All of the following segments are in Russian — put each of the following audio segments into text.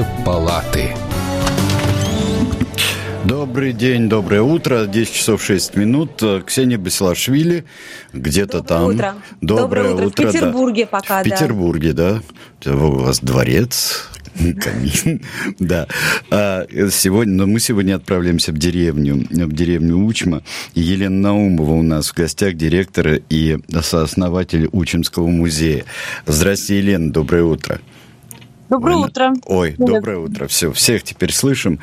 Две палаты. Добрый день, доброе утро. 10 часов 6 минут. Ксения Басилашвили где-то там. Утро. Доброе утро. В Петербурге да. Пока, в Петербурге, да. У вас дворец, камин. Да. Но мы сегодня отправляемся в деревню Учма. Елена Наумова у нас в гостях, директор и сооснователь Учимского музея. Здравствуйте, Елена, доброе утро. Доброе утро. Ой, доброе утро. Всех теперь слышим.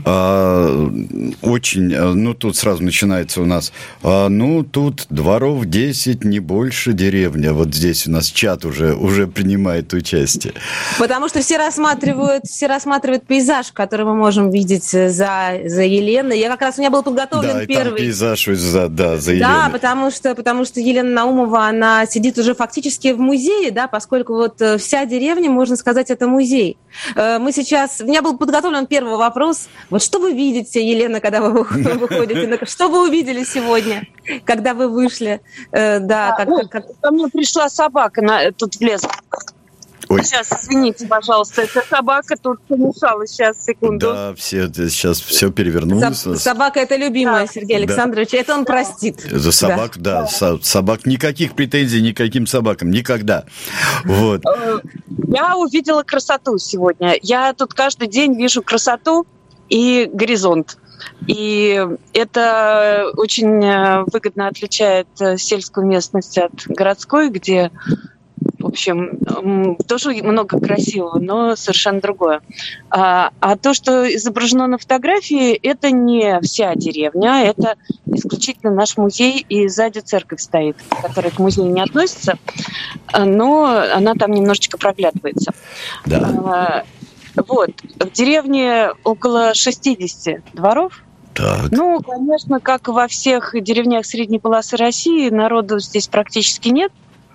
Очень, тут сразу начинается у нас, тут дворов 10, не больше деревня. Вот здесь у нас чат уже принимает участие. Потому что все рассматривают пейзаж, который мы можем видеть за Еленой. У меня был подготовлен первый. Там пейзаж за Еленой. Да, потому что Елена Наумова, она сидит уже фактически в музее, да, поскольку вот вся деревня, можно сказать, это музей. У меня был подготовлен первый вопрос. Вот что вы видите, Елена, когда вы выходите? Что вы увидели сегодня, когда вы вышли? Ко мне пришла собака тут в лес. Ой. Сейчас, извините, пожалуйста, эта собака тут помешала. Сейчас, секунду. Да, сейчас все перевернулось. Собака – это любимая Сергея Александровича, это он простит. За собак, собак. Никаких претензий никаким собакам, никогда. Вот. Я увидела красоту сегодня. Я тут каждый день вижу красоту и горизонт. И это очень выгодно отличает сельскую местность от городской, где... В общем, тоже много красивого, но совершенно другое. А то, что изображено на фотографии, это не вся деревня, это исключительно наш музей, и сзади церковь стоит, которая к музею не относится, но она там немножечко проглядывается. Да. В деревне около 60 дворов. Так. Конечно, как и во всех деревнях средней полосы России, народу здесь практически нет.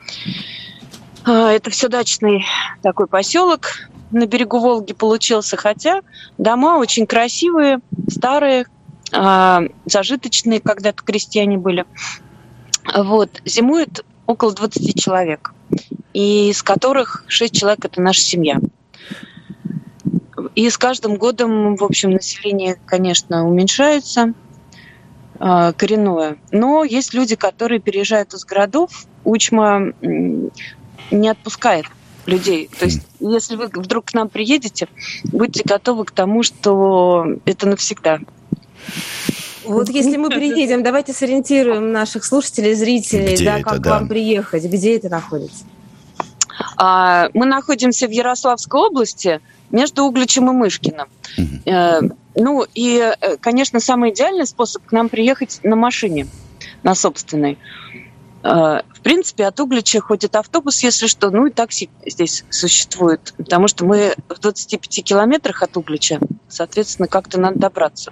Это все дачный такой поселок на берегу Волги получился, хотя дома очень красивые, старые, зажиточные, когда-то крестьяне были. Зимует около 20 человек, из которых 6 человек – это наша семья. И с каждым годом, в общем, население, конечно, уменьшается, коренное. Но есть люди, которые переезжают из городов. Учма не отпускает людей. То есть, если вы вдруг к нам приедете, будьте готовы к тому, что это навсегда. Вот если мы приедем, давайте сориентируем наших слушателей, зрителей, как к вам приехать. Где это находится? Мы находимся в Ярославской области, между Угличем и Мышкиным. Конечно, самый идеальный способ к нам приехать на машине, на собственной. В принципе, от Углича ходит автобус, если что, и такси здесь существует, потому что мы в 25 километрах от Углича, соответственно, как-то надо добраться.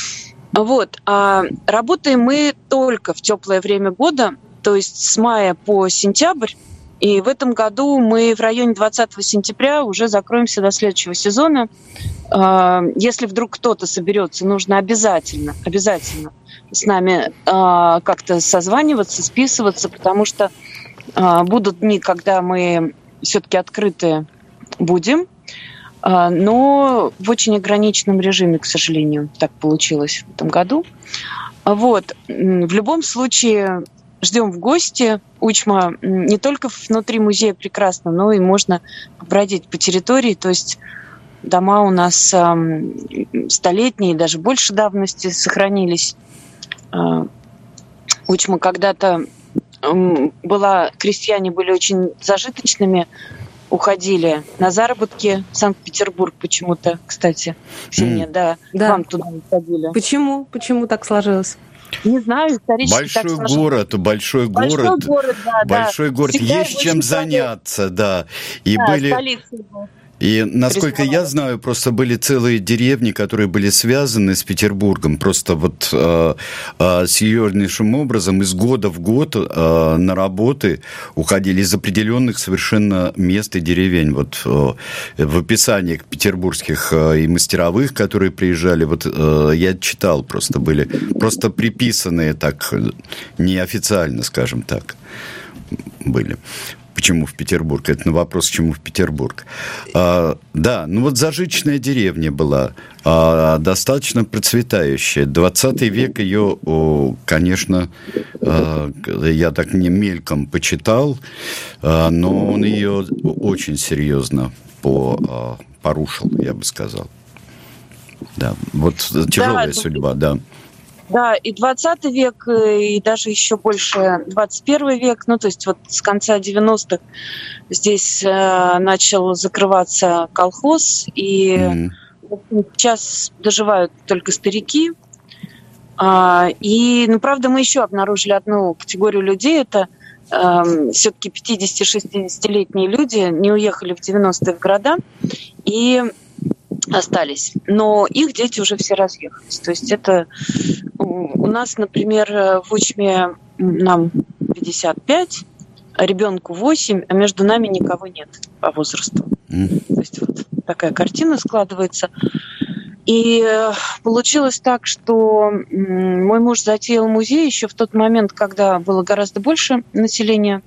А работаем мы только в теплое время года, то есть с мая по сентябрь, и в этом году мы в районе 20 сентября уже закроемся до следующего сезона. Если вдруг кто-то соберется, нужно обязательно с нами как-то созваниваться, списываться, потому что будут дни, когда мы все-таки открыты будем, но в очень ограниченном режиме, к сожалению, так получилось в этом году. В любом случае ждем в гости. Учма не только внутри музея прекрасно, но и можно побродить по территории, то есть дома у нас столетние, даже больше давности сохранились. Учма когда-то крестьяне были очень зажиточными, уходили на заработки в Санкт-Петербург почему-то, кстати, Ксения, к вам туда уходили. Почему? Почему так сложилось? Не знаю, исторически Большой город. Есть чем заняться, да. И столица. И, насколько я знаю, просто были целые деревни, которые были связаны с Петербургом, просто серьезнейшим образом из года в год на работы уходили из определенных совершенно мест и деревень. В описаниях петербургских и мастеровых, которые приезжали, я читал, были приписанные так, неофициально, скажем так, были. почему в Петербург, это на вопрос, почему в Петербург. Да, ну вот зажиточная деревня была, достаточно процветающая. 20 век ее, конечно, я так не мельком почитал, но он ее очень серьезно порушил, я бы сказал. Да, вот тяжелая судьба, да. Да, и 20 век, и даже еще больше 21 век, ну, то есть вот с конца 90-х здесь начал закрываться колхоз, и сейчас доживают только старики. И, ну, правда, мы еще обнаружили одну категорию людей, это все-таки 50-60-летние люди не уехали в 90-е в города и остались. Но их дети уже все разъехались. То есть это у нас, например, в Учме нам 55, а ребенку 8, а между нами никого нет по возрасту. То есть вот такая картина складывается. И получилось так, что мой муж затеял музей еще в тот момент, когда было гораздо больше населения.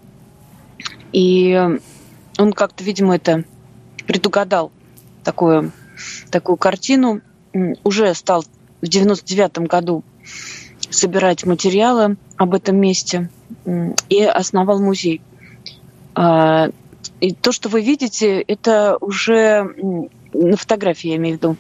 И он как-то, видимо, это предугадал, такую картину. Уже стал в 99-м году собирать материалы об этом месте и основал музей. И то, что вы видите, это уже на фотографии, я имею в виду.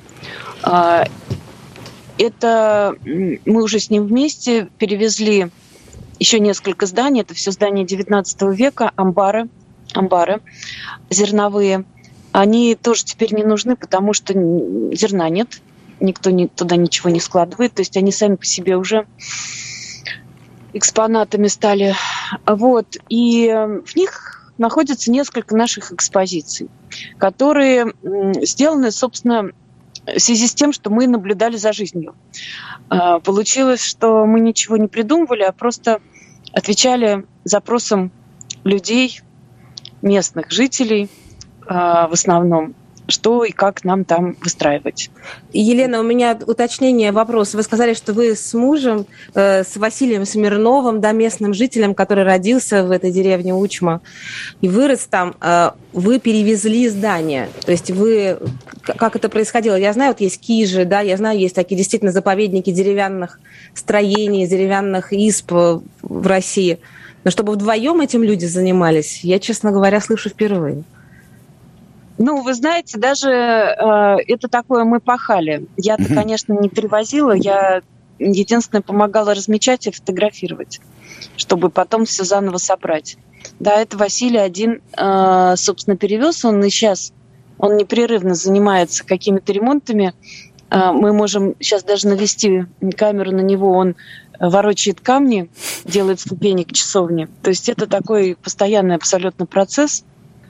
Это мы уже с ним вместе перевезли еще несколько зданий. Это все здания 19 века, амбары зерновые. Они тоже теперь не нужны, потому что зерна нет. Никто туда ничего не складывает. То есть они сами по себе уже экспонатами стали. Вот. И в них находится несколько наших экспозиций, которые сделаны, собственно, в связи с тем, что мы наблюдали за жизнью. Получилось, что мы ничего не придумывали, а просто отвечали запросам людей, местных жителей, в основном, что и как нам там выстраивать. Елена, у меня уточнение, вопрос. Вы сказали, что вы с мужем, с Василием Смирновым, да, местным жителем, который родился в этой деревне Учма и вырос там, вы перевезли здание. То есть вы... Как это происходило? Я знаю, вот есть Кижи, да, я знаю, есть такие действительно заповедники деревянных строений, деревянных изб в России. Но чтобы вдвоем этим люди занимались, я, честно говоря, слышу впервые. Ну, вы знаете, даже это такое мы пахали. Я-то, конечно, не перевозила, я единственное помогала размечать и фотографировать, чтобы потом все заново собрать. Да, это Василий один, собственно, перевез. Он и сейчас, он непрерывно занимается какими-то ремонтами. Мы можем сейчас даже навести камеру на него. Он ворочает камни, делает ступени к часовне. То есть это такой постоянный абсолютно процесс.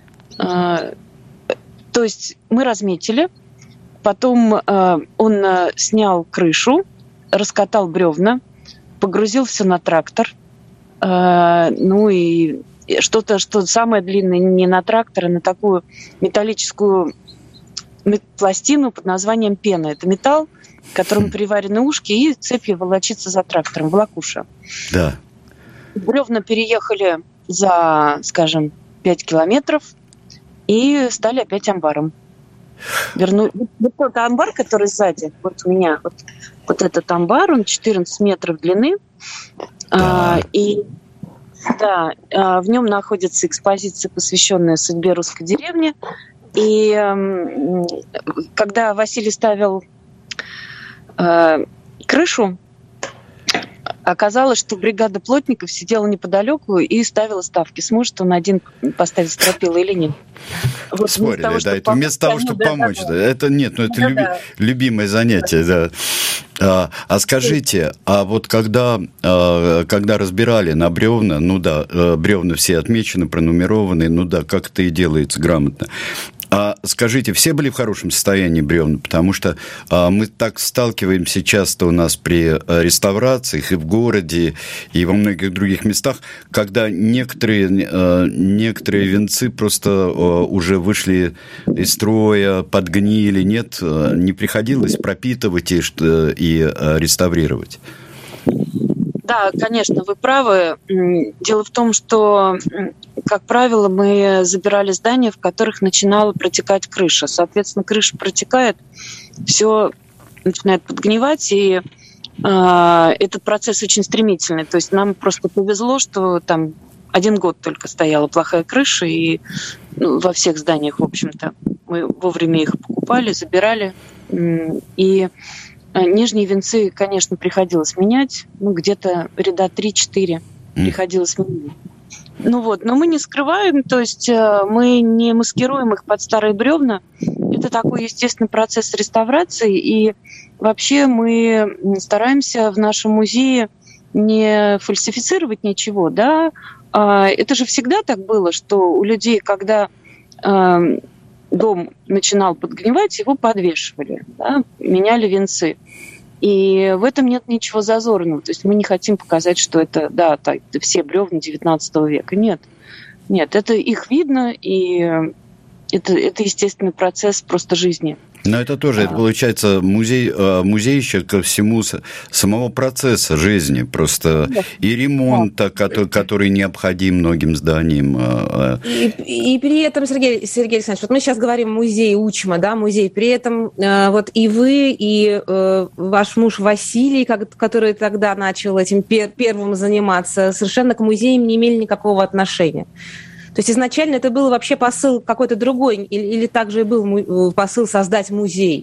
То есть мы разметили, потом он снял крышу, раскатал бревна, погрузил все на трактор. Ну и что-то, что самое длинное, не на трактор, а на такую металлическую пластину под названием пена. Это металл, которым приварены ушки, и цепью волочится за трактором, волокуша. Да. Бревна переехали за, скажем, 5 километров, и стали опять амбаром. Вот тот амбар, который сзади, вот у меня, вот этот амбар, он 14 метров длины. Да. В нем находится экспозиция, посвященная судьбе русской деревни. И когда Василий ставил крышу, оказалось, что бригада плотников сидела неподалеку и ставила ставки. Сможет он один поставить стропила или нет. Вот спорили, того, да. Это вместо того, чтобы помочь. Да. Это нет, ну это любимое занятие, да. А скажите, а вот когда разбирали на бревна, ну да, бревна все отмечены, пронумерованы, ну да, как это и делается грамотно. А скажите, все были в хорошем состоянии бревна? Потому что мы так сталкиваемся часто у нас при реставрациях и в городе, и во многих других местах, когда некоторые венцы просто уже вышли из строя, подгнили. Нет, не приходилось пропитывать и реставрировать? Да, конечно, вы правы. Дело в том, что как правило, мы забирали здания, в которых начинала протекать крыша. Соответственно, крыша протекает, все начинает подгнивать, и этот процесс очень стремительный. То есть нам просто повезло, что там 1 год только стояла плохая крыша, и во всех зданиях, в общем-то, мы вовремя их покупали, забирали. И нижние венцы, конечно, приходилось менять, где-то ряда 3-4 приходилось менять. Но мы не скрываем, то есть мы не маскируем их под старые бревна. Это такой естественный процесс реставрации, и вообще мы стараемся в нашем музее не фальсифицировать ничего, да. Это же всегда так было, что у людей, когда дом начинал подгнивать, его подвешивали, да, меняли венцы. И в этом нет ничего зазорного. То есть мы не хотим показать, что это, это все бревна 19 века. Нет, это их видно, и это естественный процесс просто жизни. Но это тоже, это получается музей еще ко всему самого процесса жизни, просто и ремонта, который необходим многим зданиям. И при этом, Сергей Александрович, вот мы сейчас говорим музей Учма, да, музей, при этом вот и вы, и ваш муж Василий, который тогда начал этим первым заниматься, совершенно к музеям не имели никакого отношения. То есть изначально это был вообще посыл какой-то другой, или также и был посыл создать музей?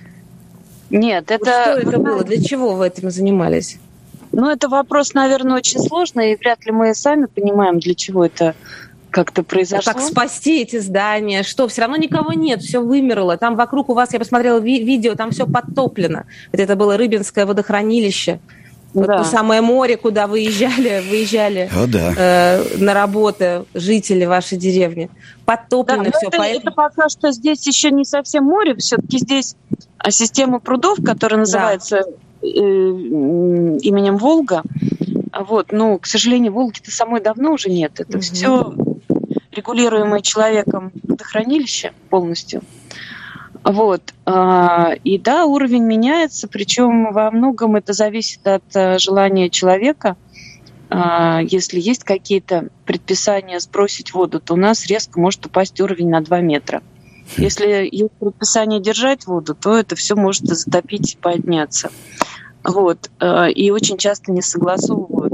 Нет, это... Что это было? Для чего вы этим занимались? Это вопрос, наверное, очень сложный, и вряд ли мы сами понимаем, для чего это как-то произошло. Как спасти эти здания? Что? Все равно никого нет, все вымерло. Там вокруг у вас, я посмотрела видео, там все подтоплено. Это было Рыбинское водохранилище. Вот то самое море, куда выезжали на работу жители вашей деревни. Подтоплено все. Это пока что здесь еще не совсем море, все-таки здесь система прудов, которая называется именем Волга. Но, к сожалению, Волги-то самой давно уже нет. Это все регулируемое человеком водохранилище полностью. И да, уровень меняется, причем во многом это зависит от желания человека. Если есть какие-то предписания сбросить воду, то у нас резко может упасть уровень на 2 метра. Если есть предписание держать воду, то это все может затопить и подняться. И очень часто не согласовывают.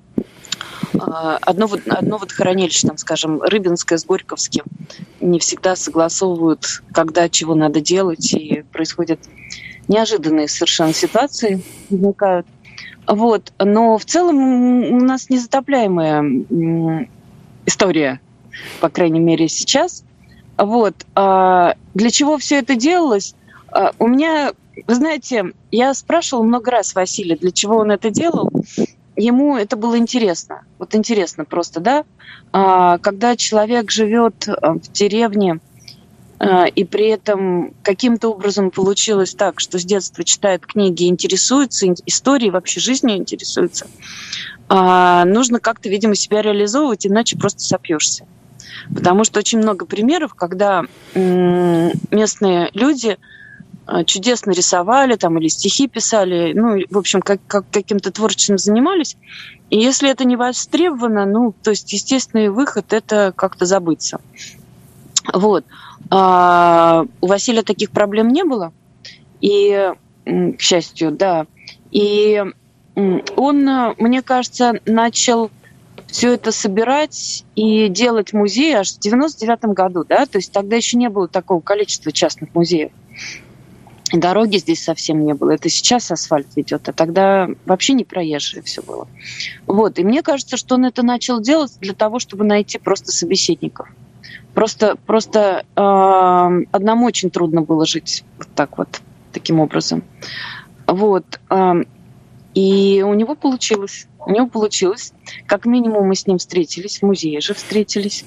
Одно водохранилище, скажем, Рыбинское с Горьковским, не всегда согласовывают, когда чего надо делать, и происходят неожиданные совершенно ситуации, возникают. Но в целом у нас незатопляемая история, по крайней мере, сейчас. Для чего все это делалось? У меня, вы знаете, я спрашивала много раз Василия, для чего он это делал. Ему это было интересно. Интересно просто, да? Когда человек живет в деревне, и при этом каким-то образом получилось так, что с детства читает книги, интересуется историей, вообще жизнью интересуется, нужно как-то, видимо, себя реализовывать, иначе просто сопьешься. Потому что очень много примеров, когда местные люди чудесно рисовали или стихи писали, в общем, каким-то творчеством занимались. И если это не востребовано, то есть естественный выход – это как-то забыться. У Василия таких проблем не было, и, к счастью, да. И он, мне кажется, начал все это собирать и делать музей аж в 99-м году, да, то есть тогда еще не было такого количества частных музеев. Дороги здесь совсем не было. Это сейчас асфальт ведет, а тогда вообще не проезжее все было. И мне кажется, что он это начал делать для того, чтобы найти просто собеседников. Просто одному очень трудно было жить таким образом. И у него получилось. Как минимум мы с ним встретились, в музее же встретились.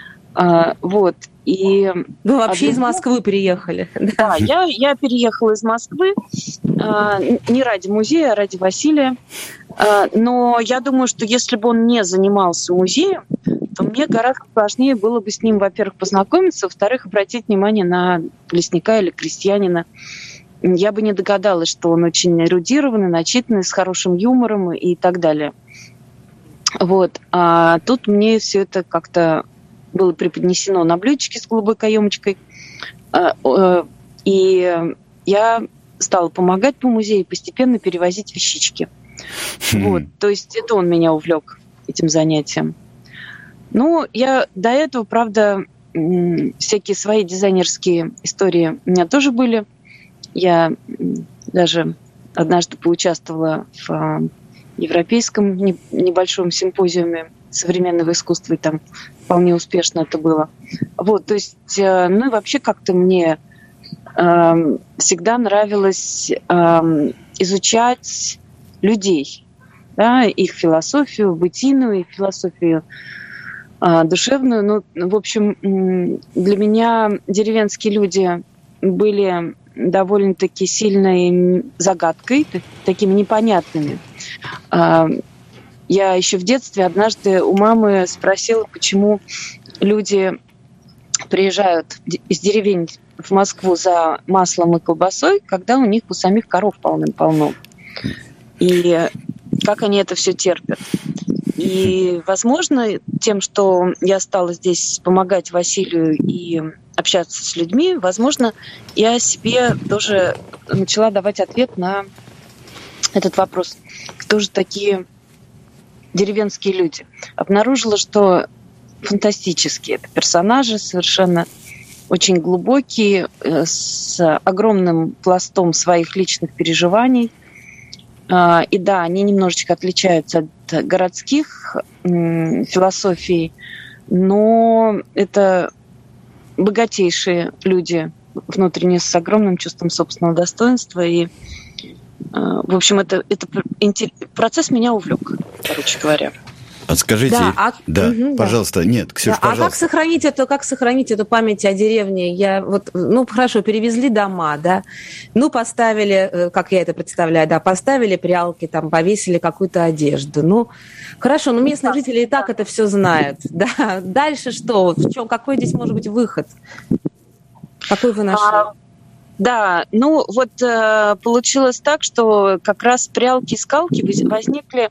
И вы вообще из Москвы приехали? Да, я переехала из Москвы не ради музея, а ради Василия. Но я думаю, что если бы он не занимался музеем, то мне гораздо сложнее было бы с ним, во-первых, познакомиться, во-вторых, обратить внимание на лесника или крестьянина. Я бы не догадалась, что он очень эрудированный, начитанный, с хорошим юмором и так далее. А тут мне все это как-то было преподнесено на блюдечке с голубой каемочкой. И я стала помогать по музею, постепенно перевозить вещички. Вот, то есть это он меня увлек этим занятием. Ну, я до этого, правда, всякие свои дизайнерские истории у меня тоже были. Я даже однажды поучаствовала в европейском небольшом симпозиуме современного искусства, и там вполне успешно это было. Вот, то есть, ну и вообще как-то мне всегда нравилось изучать людей, да, их философию бытийную, их философию душевную. Ну, в общем, для меня деревенские люди были довольно-таки сильной загадкой, такими непонятными. Я еще в детстве однажды у мамы спросила, почему люди приезжают из деревень в Москву за маслом и колбасой, когда у них у самих коров полным-полно. И как они это все терпят. И, возможно, тем, что я стала здесь помогать Василию и общаться с людьми, возможно, я себе тоже начала давать ответ на этот вопрос. Кто же такие деревенские люди? Обнаружила, что фантастические это персонажи, совершенно очень глубокие, с огромным пластом своих личных переживаний. И да, они немножечко отличаются от городских философий, но это богатейшие люди внутренне с огромным чувством собственного достоинства. И, в общем, это процесс меня увлек, короче говоря. А скажите, пожалуйста, да. Нет, Ксюша, да, пожалуйста. А как сохранить эту память о деревне? Хорошо, перевезли дома, да, поставили, как я это представляю, да, поставили прялки, там, повесили какую-то одежду. Хорошо, местные жители и так это все знают, да. Дальше что? Какой здесь может быть выход? Какой вы нашли? Да, получилось так, что как раз прялки-скалки возникли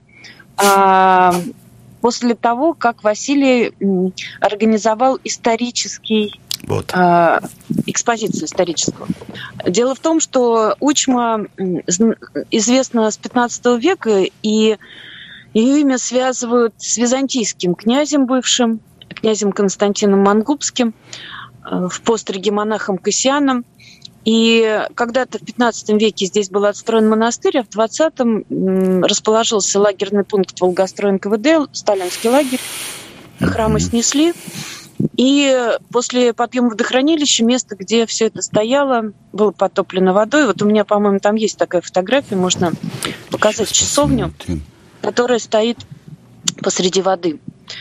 после того, как Василий организовал экспозицию историческую. Дело в том, что Учма известна с 15 века, и ее имя связывают с византийским князем бывшим, князем Константином Мангубским, в постриге монахом Кассианом. И когда-то в 15 веке здесь был отстроен монастырь, а в 20-м расположился лагерный пункт Волгострой НКВД, сталинский лагерь. Храмы снесли. И после подъема водохранилища место, где все это стояло, было потоплено водой. Вот у меня, по-моему, там есть такая фотография, можно показать часовню, которая стоит посреди воды.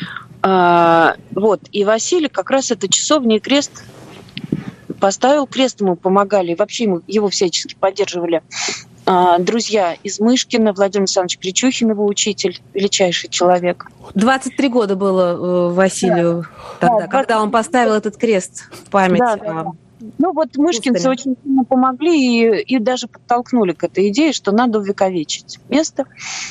И Василий как раз эта часовня и крест поставил, крест ему помогали, вообще его всячески поддерживали друзья из Мышкина, Владимир Александрович Кричухин, его учитель, величайший человек. 23 года было Василию тогда, когда он поставил этот крест в память. Да. Мышкинцы очень сильно помогли и даже подтолкнули к этой идее, что надо увековечить место.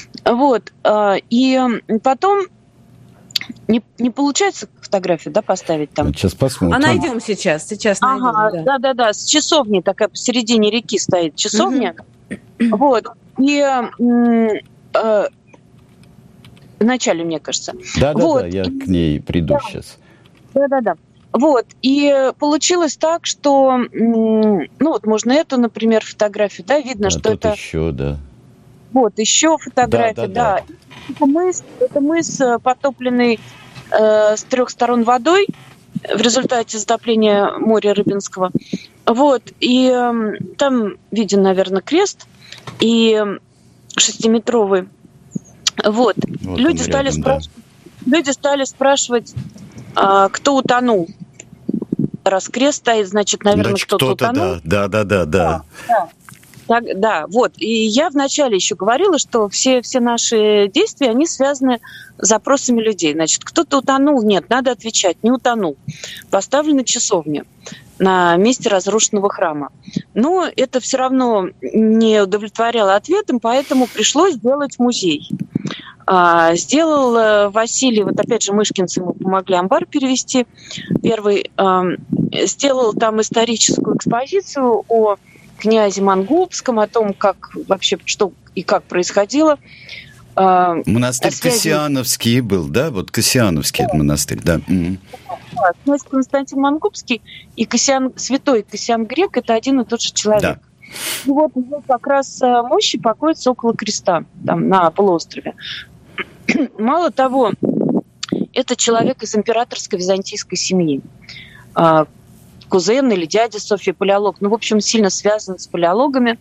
И потом не получается фотографию, да, поставить там? Сейчас посмотрим. А найдем сейчас найдем. Да. С часовней такая посередине реки стоит часовня. И в начале, мне кажется. Да, я к ней приду сейчас. Да. И получилось так, что, можно эту, например, фотографию, да, видно, что это... еще, да. Еще фотография, да. Это мыс, потопленный с 3 сторон водой в результате затопления моря Рыбинского. И там виден, наверное, крест и 6-метровый. Люди стали спрашивать, кто утонул. Раз крест стоит, значит, наверное, кто-то утонул. Да. И я вначале еще говорила, что все наши действия, они связаны с запросами людей. Значит, кто-то утонул? Нет, надо отвечать, не утонул. Поставлена часовня на месте разрушенного храма. Но это все равно не удовлетворяло ответом, поэтому пришлось сделать музей. Сделал Василий, вот опять же мышкинцы ему помогли амбар перевести, первый, сделал там историческую экспозицию о князе Мангубском, о том, как вообще, что и как происходило. Монастырь Кассиановский был, да? Вот Кассиановский это монастырь, да. Князь Константин Мангубский и святой Кассиан Грек – это один и тот же человек. Да. И вот его как раз мощи покоятся около креста, там, на полуострове. Мало того, это человек из императорской византийской семьи. Кузен или дядя Софьи Палеолог. Ну, в общем, сильно связан с палеологами.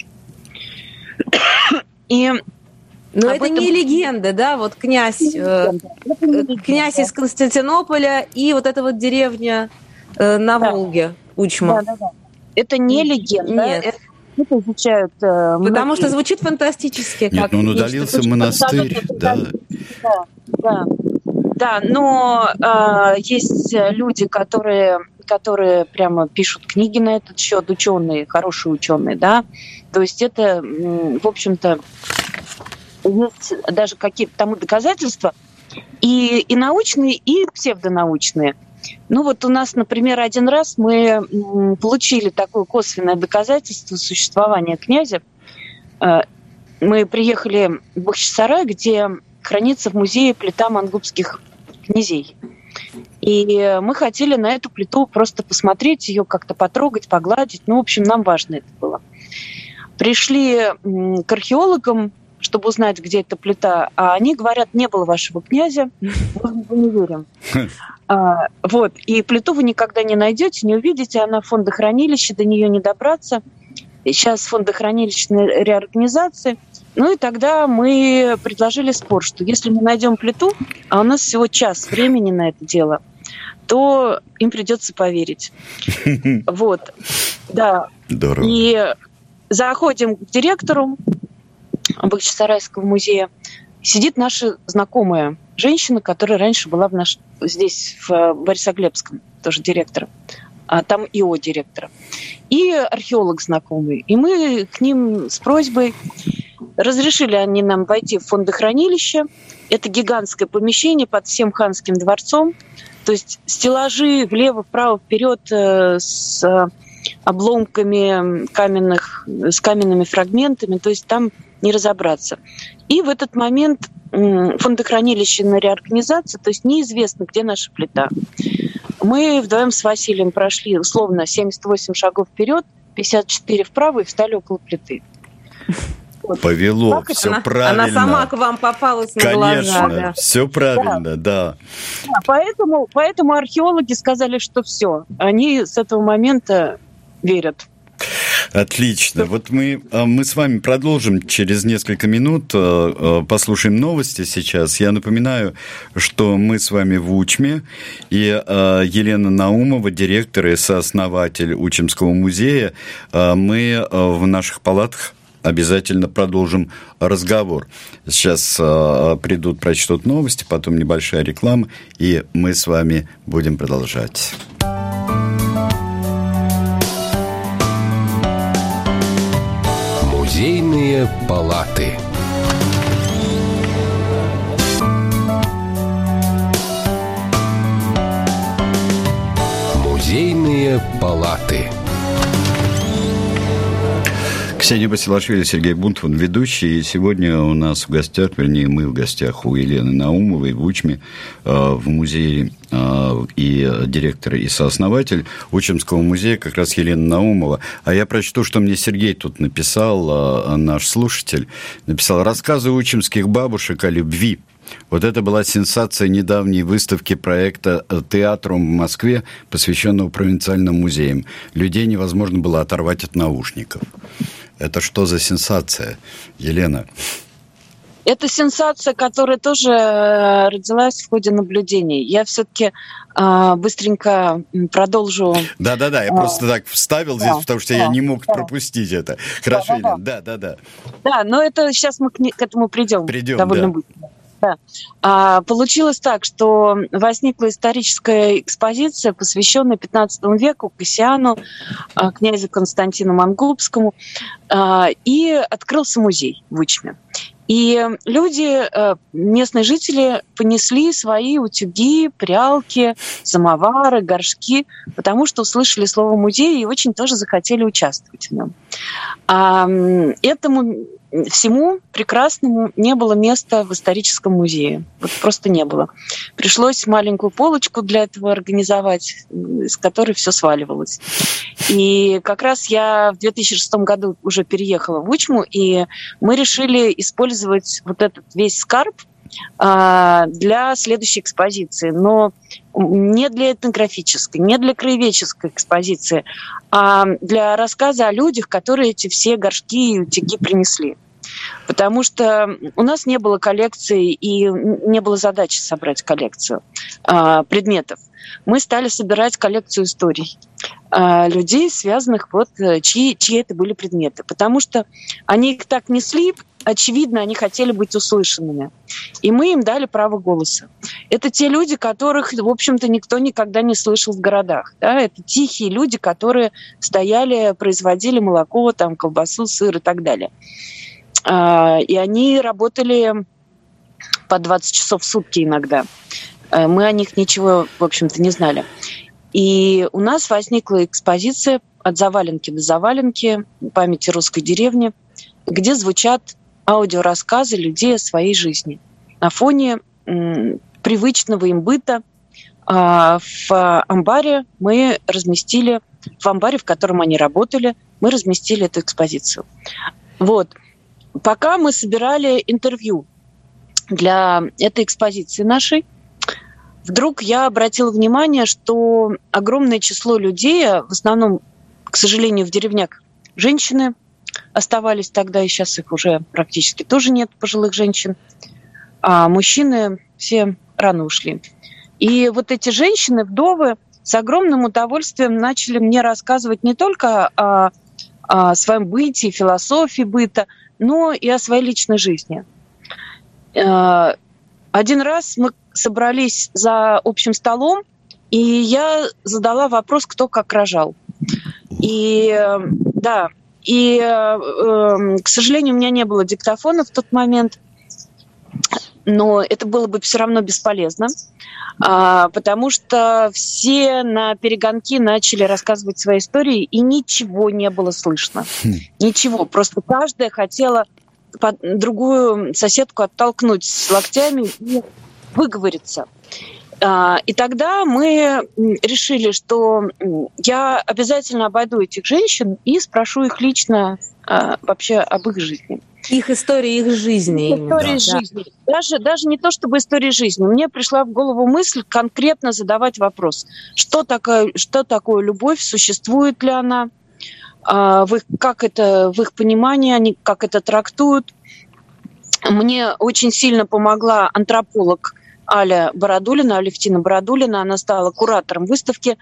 И но это не легенда, да? Вот князь из Константинополя и вот эта вот деревня на Волге, Учма. Да. Это не легенда. Нет. Это изучают потому что звучит фантастически. Нет, он удалился в монастырь, да. Да, но есть люди, которые прямо пишут книги на этот счет, ученые, хорошие ученые, да. То есть это, в общем-то, есть даже какие-то тому доказательства, и научные, и псевдонаучные. Ну вот у нас, например, один раз мы получили такое косвенное доказательство существования князя. Мы приехали в Бахчисарай, где хранится в музее плита мангубских князей. И мы хотели на эту плиту просто посмотреть, ее как-то потрогать, погладить. Ну, в общем, нам важно это было. Пришли к археологам, чтобы узнать, где эта плита, а они говорят, не было вашего князя, мы не верим. Вот, и плиту вы никогда не найдете, не увидите, она в фондохранилище, до нее не добраться. И сейчас фондохранилищная реорганизация. Ну и тогда мы предложили спор, что если мы найдем плиту, а у нас всего час времени на это дело, то им придется поверить. Вот, да. Здорово. И заходим к директору Бахчисарайского музея. Сидит наша знакомая женщина, которая раньше была здесь, в Борисоглебском, тоже директором, а там ИО директора. И археолог знакомый. И мы к ним с просьбой разрешили они нам войти в фондохранилище. Это гигантское помещение под всем ханским дворцом. То есть стеллажи влево, вправо, вперед с обломками с каменными фрагментами. То есть там не разобраться. И в этот момент фондохранилище на реорганизации, то есть неизвестно, где наша плита. Мы вдвоем с Василием прошли условно 78 шагов вперед, 54 вправо и встали около плиты. Повело, все правильно. Она сама к вам попалась на глаза. Конечно, все правильно, да. Поэтому археологи сказали, что все, они с этого момента верят. Отлично. Вот мы с вами продолжим через несколько минут, послушаем новости сейчас. Я напоминаю, что мы с вами в Учме, и Елена Наумова, директор и сооснователь Учимского музея, мы в наших палатах обязательно продолжим разговор. Сейчас прочтут новости, потом небольшая реклама, и мы с вами будем продолжать. Музейные палаты. Музейные палаты. Ксения Басилашвили, Сергей Бунтман, ведущий. И сегодня у нас в гостях, вернее, мы в гостях у Елены Наумовой в Учме, в музее, и директор, и сооснователь Учимского музея, как раз Елена Наумова. А я прочту, что мне Сергей тут написал, наш слушатель. Написал: рассказы учимских бабушек о любви. Вот это была сенсация недавней выставки проекта «Театрум» в Москве, посвященного провинциальным музеям. Людей невозможно было оторвать от наушников. Это что за сенсация, Елена? Это сенсация, которая тоже родилась в ходе наблюдений. Я все-таки быстренько продолжу. Да-да-да, я просто так вставил здесь, потому что я не мог пропустить это. Хорошо, Елена, да-да-да. Да, но это сейчас мы к этому придем довольно быстро. Да. Получилось так, что возникла историческая экспозиция, посвященная XV веку Кассиану, князю Константину Мангубскому, и открылся музей в Учме. И люди, местные жители, понесли свои утюги, прялки, самовары, горшки, потому что услышали слово «музей» и очень тоже захотели участвовать в нем. А этому всему прекрасному не было места в историческом музее. Вот просто не было. Пришлось маленькую полочку для этого организовать, с которой все сваливалось. И как раз я в 2006 году уже переехала в Учму, и мы решили использовать вот этот весь скарб для следующей экспозиции. Но не для этнографической, не для краеведческой экспозиции, а для рассказа о людях, которые эти все горшки и утюги принесли. Потому что у нас не было коллекции и не было задачи собрать коллекцию предметов. Мы стали собирать коллекцию историй людей, связанных, чьи это были предметы. Потому что они их так несли, очевидно, они хотели быть услышанными. И мы им дали право голоса. Это те люди, которых, в общем-то, никто никогда не слышал в городах. Да? Это тихие люди, которые стояли, производили молоко, колбасу, сыр и так далее. И они работали по 20 часов в сутки иногда. Мы о них ничего, в общем-то, не знали. И у нас возникла экспозиция «От заваленки до заваленки. Памяти русской деревни», где звучат аудиорассказы людей о своей жизни на фоне привычного им быта. В амбаре мы разместили, в амбаре, в котором они работали, мы разместили эту экспозицию. Пока мы собирали интервью для этой экспозиции нашей, вдруг я обратила внимание, что огромное число людей, в основном, к сожалению, в деревнях женщины оставались тогда, и сейчас их уже практически тоже нет, пожилых женщин, а мужчины все рано ушли. И вот эти женщины, вдовы, с огромным удовольствием начали мне рассказывать не только о своем быте, философии быта, но и о своей личной жизни. Один раз мы собрались за общим столом, и я задала вопрос, кто как рожал. К сожалению, у меня не было диктофона в тот момент, но это было бы все равно бесполезно, потому что все на перегонки начали рассказывать свои истории, и ничего не было слышно. Ничего. Просто каждая хотела другую соседку оттолкнуть с локтями и выговориться. И тогда мы решили, что я обязательно обойду этих женщин и спрошу их лично вообще об их жизни. Их истории, их жизни. Истории жизни. Даже не то чтобы истории жизни. Мне пришла в голову мысль конкретно задавать вопрос. Что такое любовь? Существует ли она? Как это в их понимании, они как это трактуют? Мне очень сильно помогла антрополог Алевтина Бородулина. Она стала куратором выставки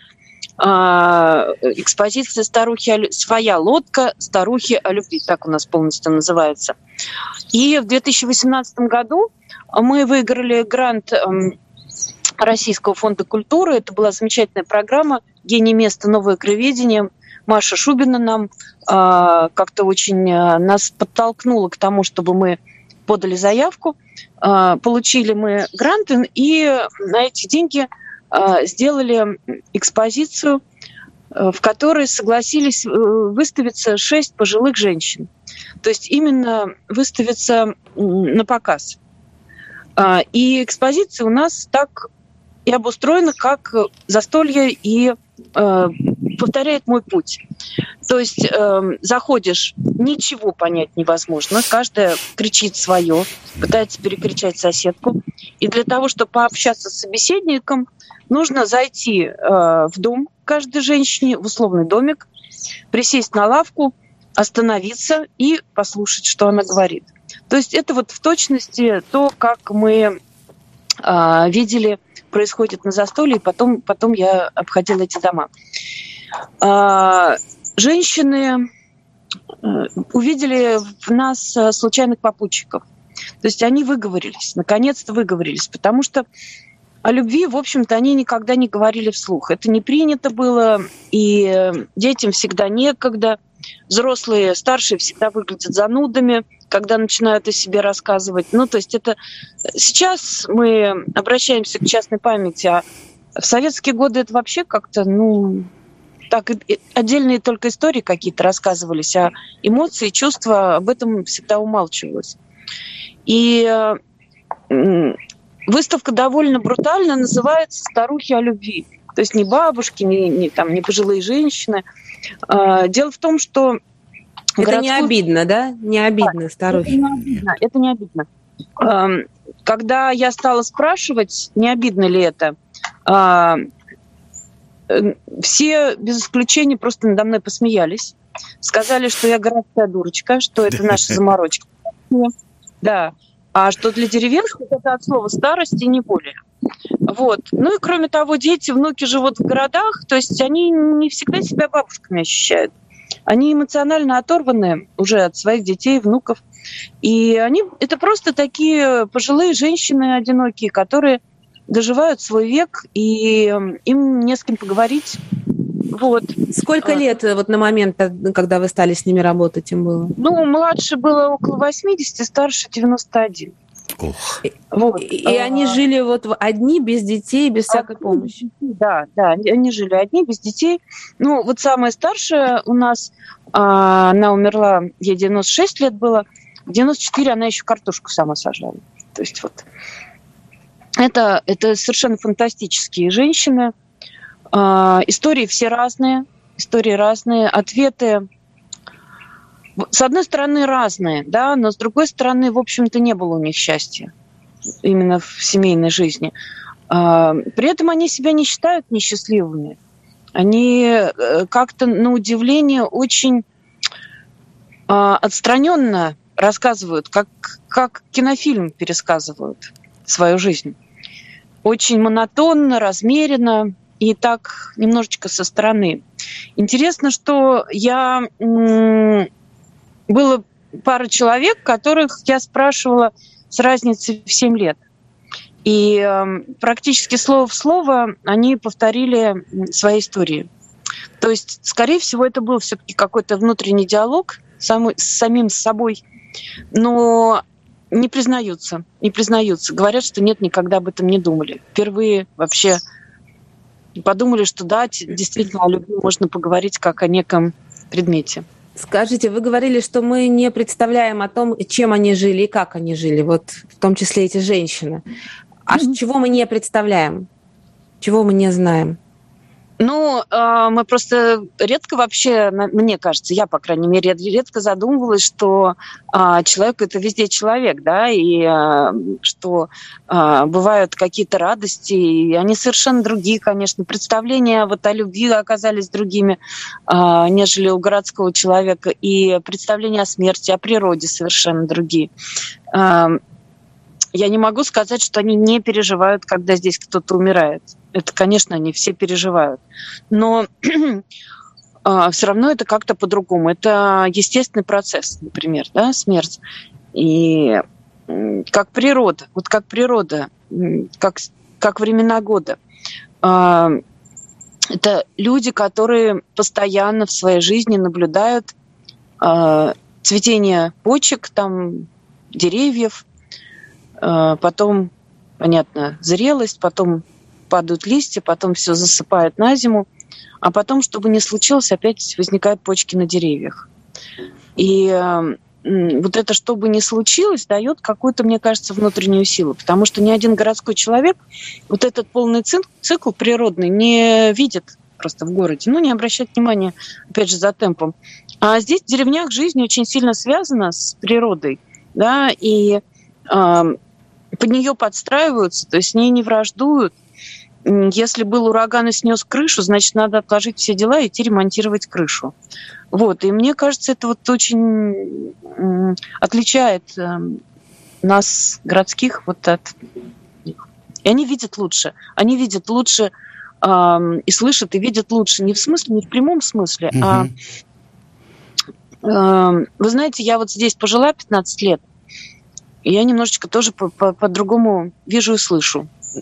экспозиции «Старухи, своя лодка. Старухи о любви». Так у нас полностью называется. И в 2018 году мы выиграли грант Российского фонда культуры. Это была замечательная программа «Гений места. Новое краеведение». Маша Шубина нам как-то очень нас подтолкнула к тому, чтобы мы подали заявку. Получили мы гранты, и на эти деньги сделали экспозицию, в которой согласились выставиться 6 пожилых женщин. То есть именно выставиться на показ. И экспозиция у нас так и обустроена, как застолье, и повторяет мой путь. То есть заходишь, ничего понять невозможно, каждая кричит свое, пытается перекричать соседку. И для того, чтобы пообщаться с собеседником, нужно зайти в дом каждой женщине, в условный домик, присесть на лавку, остановиться и послушать, что она говорит. То есть это в точности то, как мы видели, происходит на застолье, и потом я обходила эти дома. Женщины увидели в нас случайных попутчиков. То есть они выговорились, наконец-то выговорились, потому что о любви, в общем-то, они никогда не говорили вслух. Это не принято было, и детям всегда некогда. Взрослые, старшие всегда выглядят занудами, когда начинают о себе рассказывать. Ну, то есть это сейчас мы обращаемся к частной памяти, а в советские годы это вообще как-то, так отдельные только истории какие-то рассказывались, а эмоции, чувства, об этом всегда умалчивалось. И выставка довольно брутально называется «Старухи о любви». То есть не бабушки, не пожилые женщины. Дело в том, что... Это не обидно, да? Не обидно, старухи. Это не обидно. Когда я стала спрашивать, не обидно ли это, все без исключения просто надо мной посмеялись. Сказали, что я городская дурочка, что это наша заморочка. Да. А что для деревенских это от слова старости, не более. Вот. Ну и кроме того, дети, внуки живут в городах, то есть они не всегда себя бабушками ощущают. Они эмоционально оторваны уже от своих детей, внуков. И они это просто такие пожилые женщины одинокие, которые доживают свой век, и им не с кем поговорить. Вот. Сколько лет вот на момент, когда вы стали с ними работать, им было? Младше было около 80, старше 91. Ох. Вот. И они жили вот одни, без детей, без всякой помощи? Да, они жили одни, без детей. Вот самая старшая у нас, она умерла, ей 96 лет было, в 94 она еще картошку сама сажала. То есть вот это совершенно фантастические женщины. Истории все разные, ответы, с одной стороны, разные, да, но с другой стороны, в общем-то, не было у них счастья именно в семейной жизни. При этом они себя не считают несчастливыми. Они как-то, на удивление, очень отстраненно рассказывают, как кинофильм пересказывают свою жизнь. Очень монотонно, размеренно и так немножечко со стороны. Интересно, что было пара человек, которых я спрашивала с разницей в 7 лет. И практически слово в слово они повторили свои истории. То есть, скорее всего, это был все-таки какой-то внутренний диалог с самим собой, но не признаются. Говорят, что нет, никогда об этом не думали. Впервые вообще подумали, что да, действительно о любви можно поговорить как о неком предмете. Скажите, вы говорили, что мы не представляем о том, чем они жили и как они жили, вот в том числе эти женщины. А чего мы не представляем? Чего мы не знаем? Мы просто редко вообще, мне кажется, я, по крайней мере, редко задумывалась, что человек – это везде человек, да, и что бывают какие-то радости, и они совершенно другие, конечно. Представления вот о любви оказались другими, нежели у городского человека, и представления о смерти, о природе совершенно другие. Я не могу сказать, что они не переживают, когда здесь кто-то умирает. Это, конечно, они все переживают. Но все равно это как-то по-другому. Это естественный процесс, например, да, смерть. И как природа, как времена года. Это люди, которые постоянно в своей жизни наблюдают цветение почек, деревьев, потом, понятно, зрелость, потом падают листья, потом все засыпает на зиму, а потом, чтобы не случилось, опять возникают почки на деревьях. И вот это, чтобы не случилось, дает какую-то, мне кажется, внутреннюю силу, потому что ни один городской человек вот этот полный цикл природный не видит просто в городе, не обращает внимания, опять же, за темпом. А здесь в деревнях жизнь очень сильно связана с природой, да, и под нее подстраиваются, то есть с ней не враждуют. Если был ураган и снес крышу, значит, надо отложить все дела и идти ремонтировать крышу. Вот. И мне кажется, это вот очень отличает нас, городских, вот от них. И они видят лучше. И слышат, и видят лучше. Не в прямом смысле, а... Вы знаете, я вот здесь пожила 15 лет, и я немножечко тоже по-другому вижу и слышу.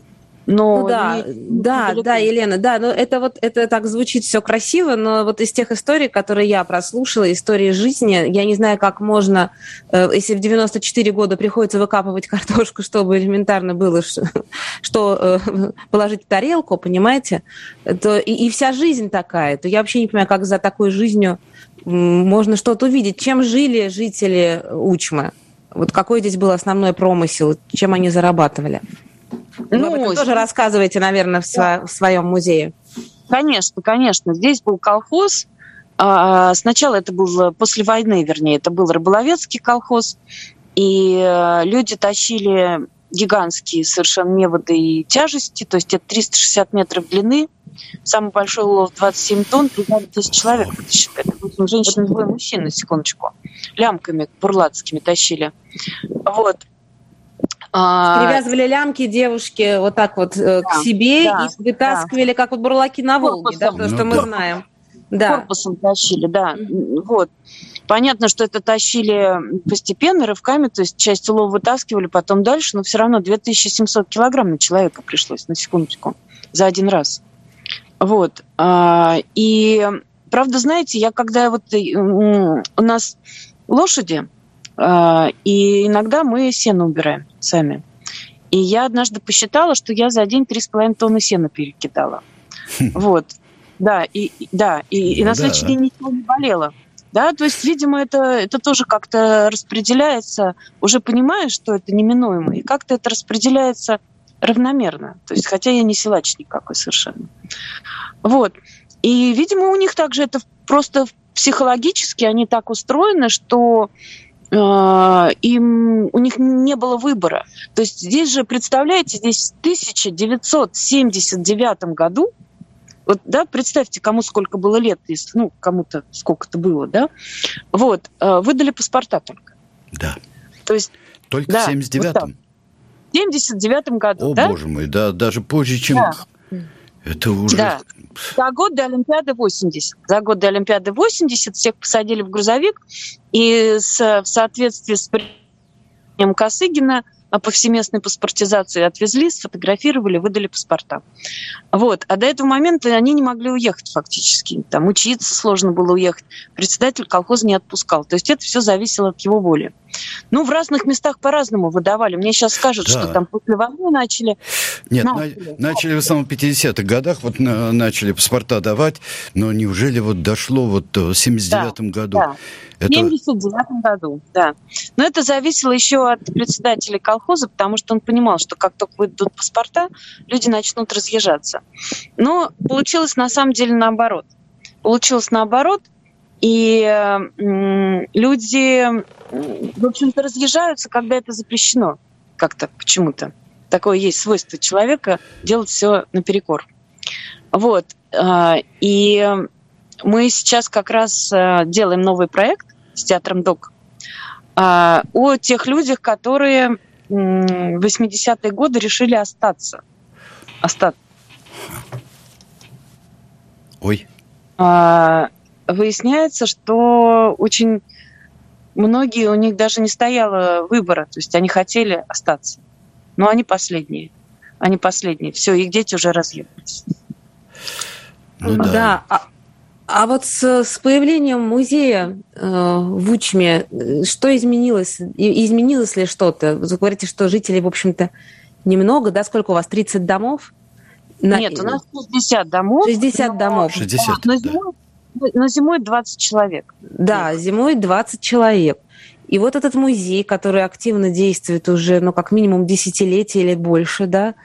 Но Ну да, Елена, да, но это так звучит все красиво, но вот из тех историй, которые я прослушала, истории жизни, я не знаю, как можно, если в 94 года приходится выкапывать картошку, чтобы элементарно было, что положить в тарелку, понимаете, то и вся жизнь такая, то я вообще не понимаю, как за такой жизнью можно что-то увидеть. Чем жили жители Учмы? Вот какой здесь был основной промысел, чем они зарабатывали? Вы об этом тоже рассказываете, наверное, в своем музее. Конечно. Здесь был колхоз. Сначала это был, после войны, вернее, это был рыболовецкий колхоз. И люди тащили гигантские совершенно неводы и тяжести. То есть это 360 метров длины. Самый большой улов 27 тонн. Примерно 1000 человек. Это 8 женщин и 2 мужчин, на секундочку. Лямками бурлацкими тащили. Вот. Привязывали лямки девушки вот так вот к себе и вытаскивали, как вот бурлаки на Волге, да, то, что мы знаем. Да. Корпусом тащили, да. Вот. Понятно, что это тащили постепенно, рывками, то есть часть улова вытаскивали, потом дальше, но все равно 2700 килограмм на человека пришлось, на секундочку, за один раз. Вот. И, правда, знаете, я когда вот у нас лошади, и иногда мы сено убираем сами. И я однажды посчитала, что я за день 3,5 тонны сена перекидала. Вот. Да, и на следующий день ничего не болело. Да, то есть, видимо, это тоже как-то распределяется, уже понимаешь, что это неминуемо, и как-то это распределяется равномерно. То есть, хотя я не силач никакой совершенно. Вот. И, видимо, у них также это просто психологически они так устроены, что у них не было выбора. То есть здесь же, представляете, здесь в 1979 году, вот, да, представьте, кому сколько было лет, если, кому-то сколько-то было, да, вот, выдали паспорта только. Да. То есть, только в 79-м? В 79-м году, О, боже мой, да, даже позже, чем... Да. Это уже... Да. За год до Олимпиады 80. За год до Олимпиады 80 всех посадили в грузовик, и в соответствии с применением Косыгина повсеместной паспортизации отвезли, сфотографировали, выдали паспорта. Вот. А до этого момента они не могли уехать фактически. Там учиться сложно было уехать. Председатель колхоза не отпускал. То есть это все зависело от его воли. В разных местах по-разному выдавали. Мне сейчас скажут, что там после войны начали... Нет, начали в основном в 50-х годах, вот начали паспорта давать, но неужели вот дошло вот в 79-м году? Да. В 79-м году, да. Но это зависело еще от председателя колхоза, потому что он понимал, что как только выйдут паспорта, люди начнут разъезжаться. Но получилось на самом деле наоборот. И люди, в общем-то, разъезжаются, когда это запрещено. Как-то почему-то. Такое есть свойство человека делать все наперекор. Вот. И мы сейчас как раз делаем новый проект с театром ДОК о тех людях, которые в 80-е годы решили остаться. Ой. Выясняется, что очень многие, у них даже не стояло выбора, то есть они хотели остаться. Но они последние. Все, их дети уже разъехались. Да. А вот с появлением музея в Учме, что изменилось? Изменилось ли что-то? Вы говорите, что жителей, в общем-то, немного, да? Сколько у вас? 30 домов? Нет, у нас 60 домов. 60 домов. 60, но зимой 20 человек. Да, зимой 20 человек. И вот этот музей, который активно действует уже, как минимум десятилетие или больше, да?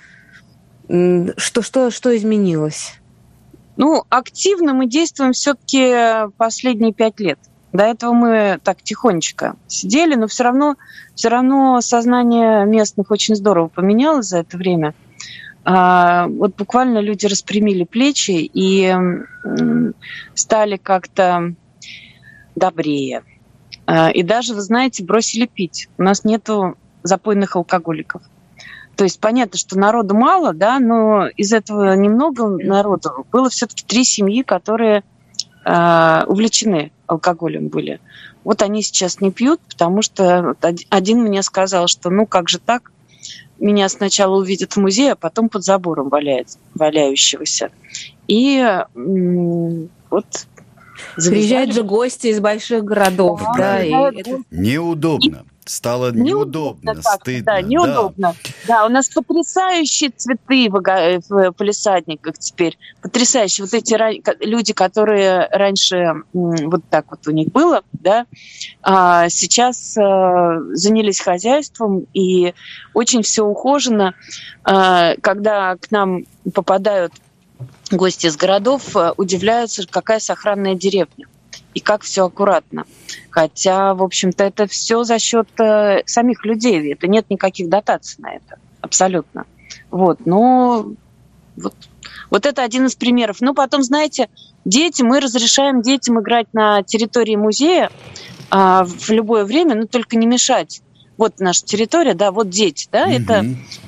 Что изменилось? Активно мы действуем все-таки последние 5 лет. До этого мы так тихонечко сидели, но все равно сознание местных очень здорово поменялось за это время. Вот буквально люди распрямили плечи и стали как-то добрее. И даже, вы знаете, бросили пить. У нас нету запойных алкоголиков. То есть понятно, что народу мало, да, но из этого немного народу было все-таки 3 семьи, которые увлечены алкоголем были. Вот они сейчас не пьют, потому что один мне сказал, что как же так, меня сначала увидят в музее, а потом под забором валяющегося. И вот... Приезжают же гости из больших городов. Да, и это... Неудобно. Стало неудобно, стыдно. Да, неудобно. Да, у нас потрясающие цветы в палисадниках теперь. Потрясающие. Вот эти люди, которые раньше вот так вот у них было, да, сейчас занялись хозяйством, и очень все ухожено. Когда к нам попадают гости из городов, удивляются, какая сохранная деревня. И как все аккуратно. Хотя, в общем-то, это все за счет самих людей. Это нет никаких дотаций на это. Абсолютно. Вот. Но вот это один из примеров. Ну, потом, знаете, мы разрешаем детям играть на территории музея в любое время, но только не мешать. Вот наша территория, да, вот дети, да, это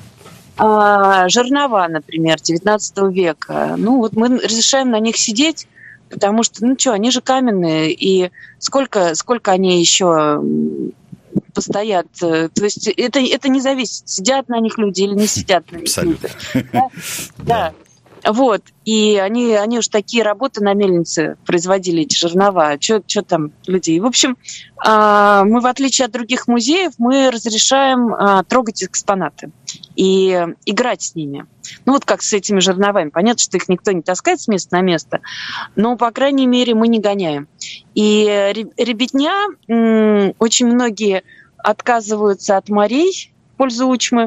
жернова, например, 19 века. Ну, вот мы разрешаем на них сидеть, потому что, они же каменные, и сколько они еще постоят. То есть это не зависит, сидят на них люди или не сидят на них люди. Да. Вот. И они уж такие работы на мельнице производили, эти жернова. Что там людей? В общем, мы, в отличие от других музеев, мы разрешаем трогать экспонаты и играть с ними. Ну, вот как с этими жерновами. Понятно, что их никто не таскает с места на место, но, по крайней мере, мы не гоняем. И ребятня, очень многие отказываются от морей в пользу Учмы,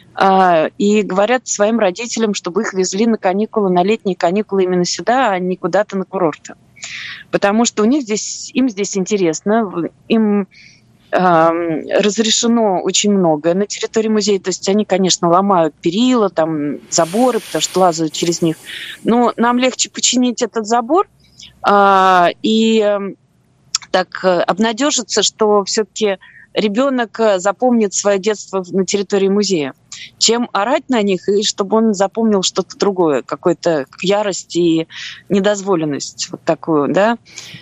и говорят своим родителям, чтобы их везли на каникулы, на летние каникулы именно сюда, а не куда-то на курорты. Потому что им здесь интересно, им разрешено очень многое на территории музея. То есть они, конечно, ломают перила, там, заборы, потому что лазают через них. Но нам легче починить этот забор и так обнадежиться, что все-таки ребенок запомнит свое детство на территории музея, чем орать на них, и чтобы он запомнил что-то другое, какую-то ярость и недозволенность вот такую, да.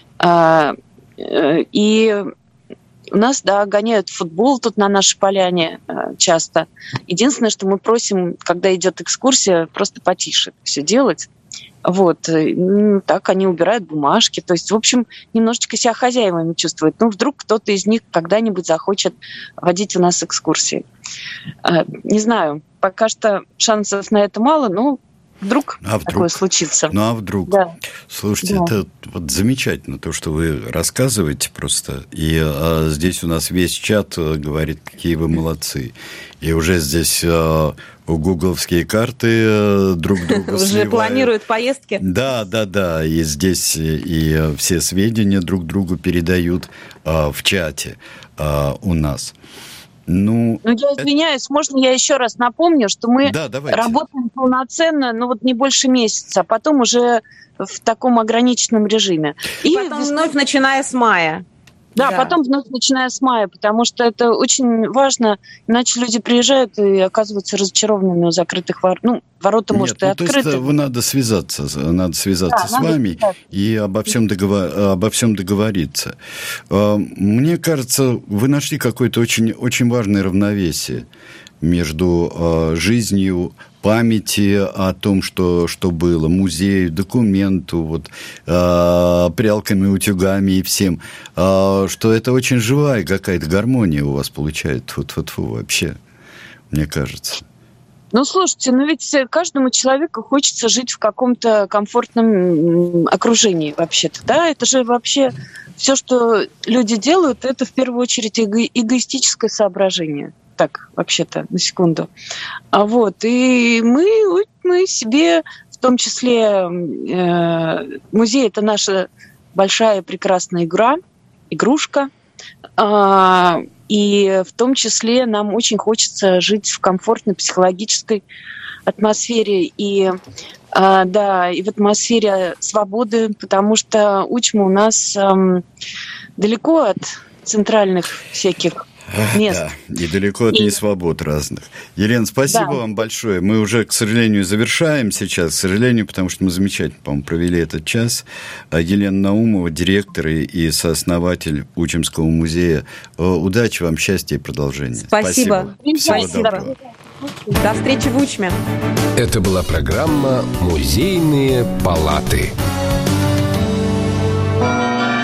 И у нас, да, гоняют футбол тут на нашей поляне часто. Единственное, что мы просим, когда идет экскурсия, просто потише все делать. Вот. Так они убирают бумажки. То есть, в общем, немножечко себя хозяевами чувствуют. Ну, вдруг кто-то из них когда-нибудь захочет водить у нас экскурсии. Не знаю. Пока что шансов на это мало, но вдруг такое случится. Ну, а вдруг? Да. Слушайте, да. Это вот замечательно, то, что вы рассказываете просто. И здесь у нас весь чат говорит, какие вы молодцы. И уже здесь гугловские карты друг друга уже сливают. Планируют поездки? Да. И здесь и все сведения друг другу передают в чате у нас. Ну, я извиняюсь, можно я еще раз напомню, что мы работаем полноценно, не больше месяца, а потом уже в таком ограниченном режиме. И потом вновь начиная с мая. Да, потом вновь начиная с мая, потому что это очень важно, иначе люди приезжают и оказываются разочарованными у закрытых ворот. Ну, ворота, может, и открыты. То есть надо связаться с вами и обо всем договориться. Мне кажется, вы нашли какое-то очень, очень важное равновесие между жизнью, памяти о том, что было, музею, документу, прялками, утюгами и всем, что это очень живая какая-то гармония у вас получается, вообще, мне кажется. Ну, слушайте, ведь каждому человеку хочется жить в каком-то комфортном окружении вообще-то, да? Это же вообще все, что люди делают, это в первую очередь эгоистическое соображение. Так, вообще-то, на секунду. И мы себе, в том числе, музей – это наша большая прекрасная игрушка, и в том числе нам очень хочется жить в комфортной психологической атмосфере и в атмосфере свободы, потому что Учма у нас далеко от центральных всяких мест. Да, и далеко от несвобод разных. Елена, спасибо вам большое. Мы уже, к сожалению, завершаем сейчас, потому что мы замечательно, по-моему, провели этот час. Елена Наумова, директор и сооснователь Учимского музея. Удачи вам, счастья и продолжения. Спасибо. Всего доброго. До встречи в Учме. Это была программа «Музейные палаты».